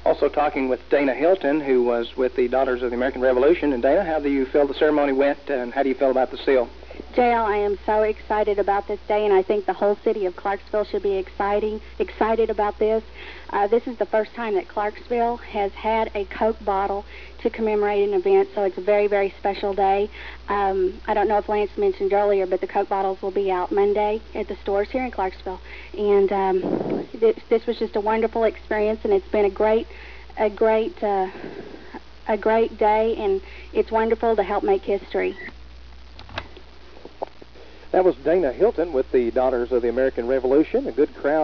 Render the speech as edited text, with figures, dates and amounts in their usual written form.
Also talking with Dana Hilton, who was with the Daughters of the American Revolution. And Dana, how do you feel the ceremony went, and how do you feel about the seal? JL, I am so excited about this day, and I think the whole city of Clarksville should be excited about this. This is the first time that Clarksville has had a Coke bottle to commemorate an event, so it's a very, very special day. I don't know if Lance mentioned earlier, but the Coke bottles will be out Monday at the stores here in Clarksville. And this was just a wonderful experience, and it's been a great day, and it's wonderful to help make history. That was Dana Hilton with the Daughters of the American Revolution. A good crowd.